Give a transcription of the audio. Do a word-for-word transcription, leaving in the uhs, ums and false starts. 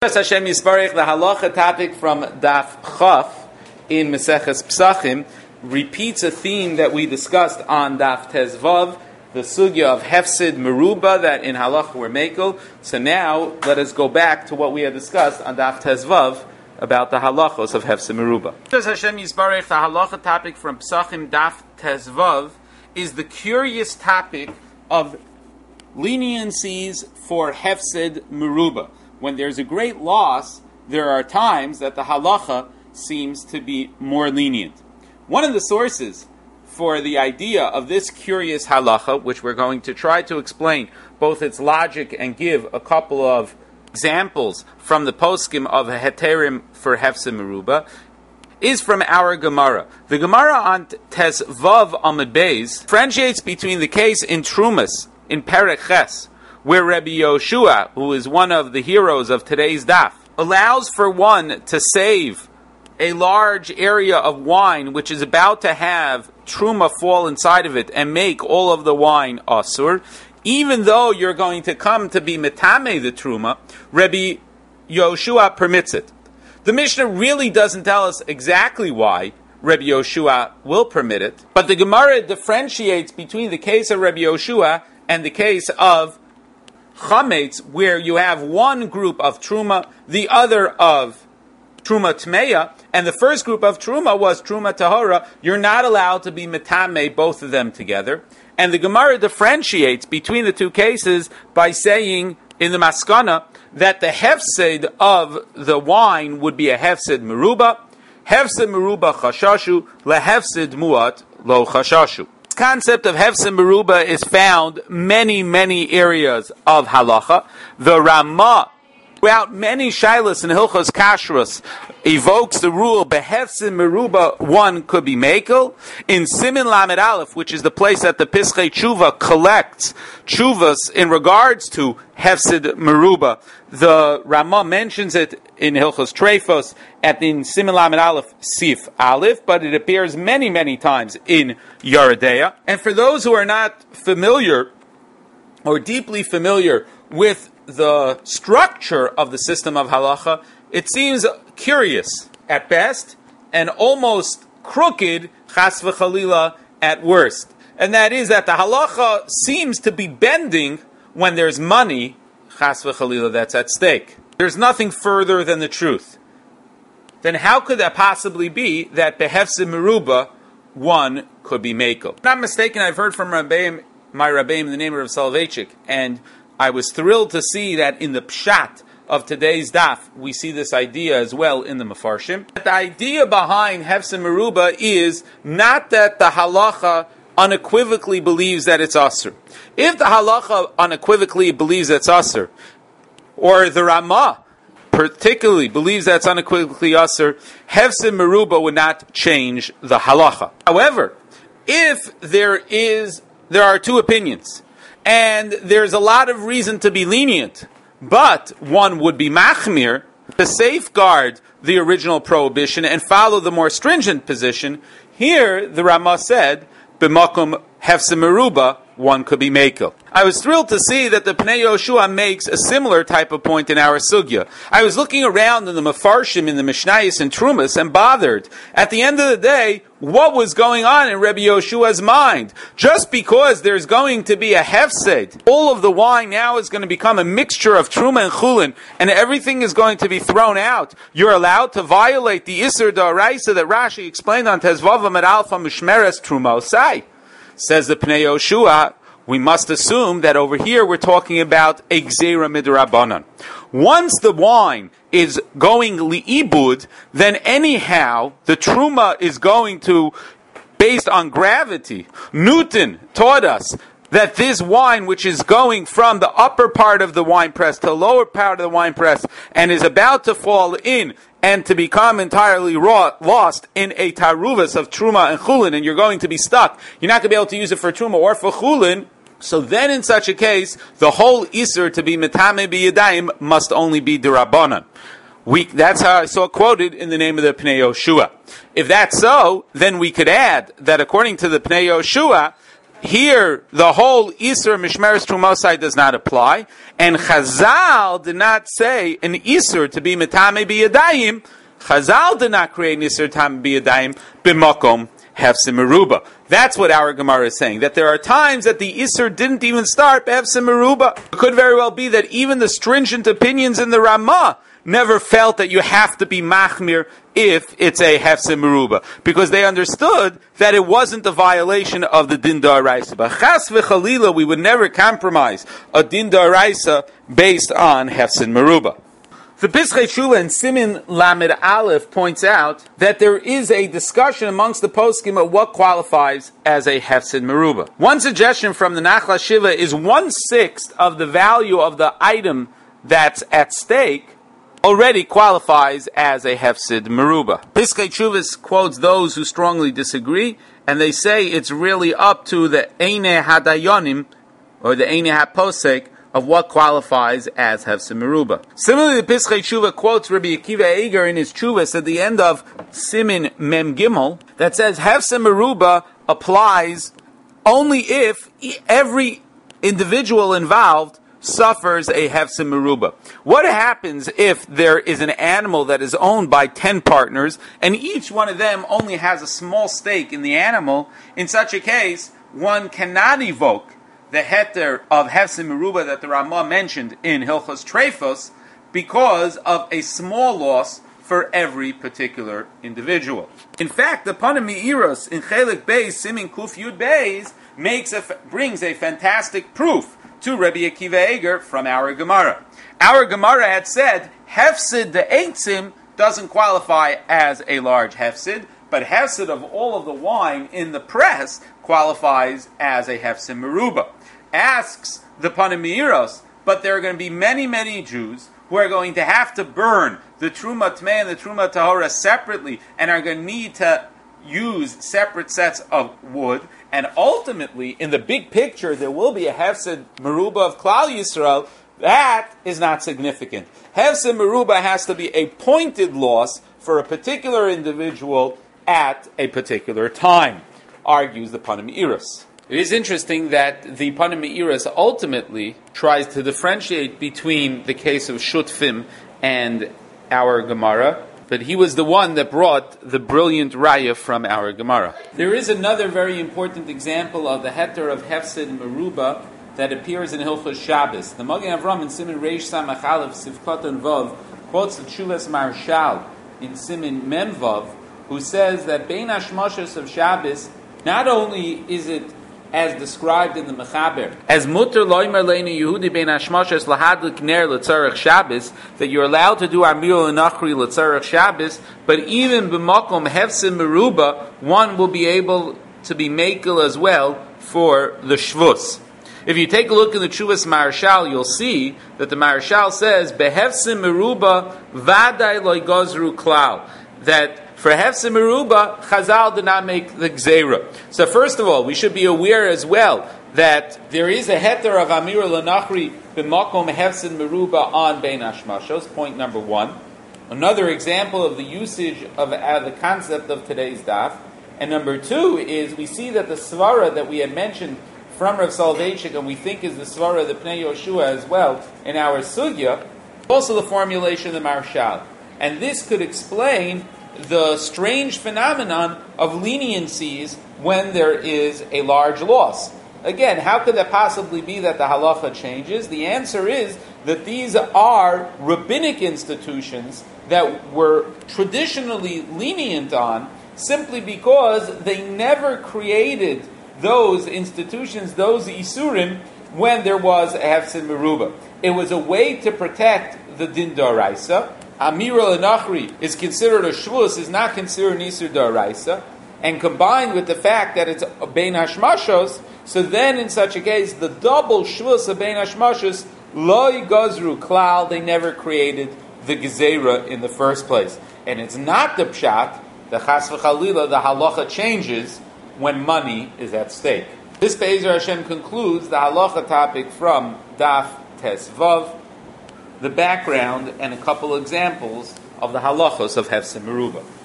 Hashem Yisbarech, the halacha topic from Daf Chaf in Maseches Psachim repeats a theme that we discussed on Daf Tezvav, the sugya of Hefsid Meruba that in halacha were mekel. So now let us go back to what we had discussed on Daf Tezvav about the halachos of Hefsid Meruba. Hashem Yisbarech, the halacha topic from Psachim Daf Tezvav is the curious topic of leniencies for Hefsid Meruba. When there's a great loss, there are times that the halacha seems to be more lenient. One of the sources for the idea of this curious halacha, which we're going to try to explain both its logic and give a couple of examples from the poskim of heterim for Hefsid Meruba, is from our Gemara. The Gemara on Tes Vav Amud Beis differentiates between the case in Trumas, in Perek Ches, where Rabbi Yoshua, who is one of the heroes of today's daf, allows for one to save a large area of wine which is about to have truma fall inside of it and make all of the wine asur, even though you're going to come to be metame the truma, Rabbi Yoshua permits it. The Mishnah really doesn't tell us exactly why Rabbi Yoshua will permit it, but the Gemara differentiates between the case of Rabbi Yoshua and the case of Chametz, where you have one group of Truma, the other of Truma Tmeya, and the first group of Truma was Truma Tahora. You're not allowed to be Metame, both of them together. And the Gemara differentiates between the two cases by saying in the Maskana that the Hefsid of the wine would be a Hefsid Meruba, Hefsid Meruba Chashashu, LeHefsid Muat Lo Chashashu. This concept of Hefsid Meruba is found many, many areas of halacha. The Ramah, throughout many shilas and hilchos kashrus, evokes the rule behefsid meruba one could be mekel. In Simin Lamed Aleph, which is the place that the Pischei Tshuva collects tshuvas in regards to hefsid meruba, the Ramah mentions it in hilchos treifos at in Simin Lamed Aleph Sif Aleph, but it appears many, many times in Yeridea. And for those who are not familiar or deeply familiar with the structure of the system of halacha, it seems curious at best and almost crooked, chas v'chalila, at worst. And that is that the halacha seems to be bending when there's money, chas v'chalila, that's at stake. There's nothing further than the truth. Then how could that possibly be that behefsid meruba one could be mekel? If I'm not mistaken, I've heard from Rabbeim, my Rabbeim in the name of Rav Soloveitchik, and I was thrilled to see that in the pshat of today's daf, we see this idea as well in the Mefarshim. The idea behind Hefsid Meruba is not that the halacha unequivocally believes that it's asur. If the halacha unequivocally believes it's asur, or the Ramah particularly believes that's unequivocally asur, Hefsid Meruba would not change the halacha. However, if there is, there are two opinions, and there's a lot of reason to be lenient, but one would be machmir to safeguard the original prohibition and follow the more stringent position. Here, the Ramah said, b'makom hefsid meruba, one could be mekel. I was thrilled to see that the Pnei Yoshua makes a similar type of point in our sugya. I was looking around in the Mefarshim, in the Mishnayos and Trumas, and bothered. At the end of the day, what was going on in Rabbi Yoshua's mind? Just because there's going to be a hefsed, all of the wine now is going to become a mixture of truma and chulin, and everything is going to be thrown out. You're allowed to violate the Isser D'Oraisa that Rashi explained on Tezvav Amud Alpha Mishmeres Truma Osai. Says the Pnei Yoshua, we must assume that over here we're talking about a gzeira midrabanan. Once the wine is going li'ibud, then anyhow the truma is going to, based on gravity. Newton taught us that this wine, which is going from the upper part of the wine press to the lower part of the wine press, and is about to fall in and to become entirely raw, lost in a taruvas of truma and chulin, and you're going to be stuck. You're not going to be able to use it for truma or for chulin. So then, in such a case, the whole iser to be metame b'yadayim must only be derabanan. We, that's how I saw quoted in the name of the Pnei Yoshua. If that's so, then we could add that according to the Pnei Yoshua, here the whole Isur Mishmeres Trumosai does not apply, and Chazal did not say an Isur to be Metame Biyadayim. Chazal did not create an Isur Tam Biyadayim b'makom Hefsim Meruba. That's what our Gemara is saying, that there are times that the Isur didn't even start Hefsim Meruba. It could very well be that even the stringent opinions in the Ramah never felt that you have to be machmir if it's a hefsim meruba, because they understood that it wasn't a violation of the din da'araisa. But chas v'chalila, we would never compromise a din da'araisa based on hefsim meruba. The Pischei Shula in Simin Lamed Aleph points out that there is a discussion amongst the poskim of what qualifies as a hefsid meruba. One suggestion from the Nachla Shiva is one sixth of the value of the item that's at stake already qualifies as a hefsid meruba. Pischei Shuvas quotes those who strongly disagree, and they say it's really up to the Einei Hadayonim, or the Einei HaPosek, of what qualifies as hefsid meruba. Similarly, the Pischei Shuva quotes Rabbi Akiva Eiger in his Shuvas at the end of Simin Mem Gimel, that says hefsid meruba applies only if every individual involved suffers a hefsim meruba. What happens if there is an animal that is owned by ten partners and each one of them only has a small stake in the animal? In such a case, one cannot evoke the heter of hefsim meruba that the Ramah mentioned in Hilchos Treifos because of a small loss for every particular individual. In fact, the Panim Meiros in Chelik Beis Simin Kuf Yud Beis makes a, brings a fantastic proof to Rabbi Akiva Eiger from our Gemara. Our Gemara had said hefsid the eitzim doesn't qualify as a large hefsid, but hefsid of all of the wine in the press qualifies as a hefsid meruba. Asks the Panim Meiros, but there are going to be many, many Jews who are going to have to burn the Truma Tmei and the Truma Tahora separately and are going to need to use separate sets of wood, and ultimately, in the big picture, there will be a hefsid meruba of Klal Yisrael. That is not significant. Hefsid meruba has to be a pointed loss for a particular individual at a particular time, argues the Panim Meiros. It is interesting that the Panim Meiros ultimately tries to differentiate between the case of Shutfim and our Gemara, but he was the one that brought the brilliant raya from our Gemara. There is another very important example of the heter of hefsid meruba that appears in Hilchos Shabbos. The Magen Avram in Simin Reish Samach Aleph Sivkot and Vav quotes the Tshuvas Marshal in Simin Mem Vav, who says that Bein Hashmashos of Shabbos, not only is it as described in the Mechaber, as mutter loimer leinu Yehudi bein hashmashos lahadlik ner letzarech Shabbos, that you're allowed to do amir lenachri letzarech Shabbos, but even b'makom hefsim meruba, one will be able to be makel as well for the shvus. If you take a look in the Tshuvas Marshal, you'll see that the Marshal says behefsim meruba vaday loy gozru klal, that for hefsim meruba, Chazal did not make the gzeira. So first of all, we should be aware as well that there is a heter of amir lenachri b'makom hefsim meruba on bein hashmashos. Point number one. Another example of the usage of uh, the concept of today's daf. And number two is we see that the svara that we had mentioned from Rav Soloveitchik, and we think is the svara the Pnei Yoshua as well in our sugya, also the formulation of the Marshal. And this could explain the strange phenomenon of leniencies when there is a large loss. Again, how could that possibly be that the halacha changes? The answer is that these are rabbinic institutions that were traditionally lenient on simply because they never created those institutions, those isurim, when there was a hefsid meruba. It was a way to protect the din d'oraisa. Amira l'nachri is considered a shvus, is not considered an isur d'oraisa, and combined with the fact that it's bein hashmashos, so then in such a case, the double shvus of bein hashmashos, loy gozru klal, they never created the gezerah in the first place. And it's not the pshat, the chas v'chalila, the halacha changes when money is at stake. This Be'ezer Hashem concludes the halacha topic from Daf Tes Vav, the background and a couple examples of the halachos of hefsim meruba.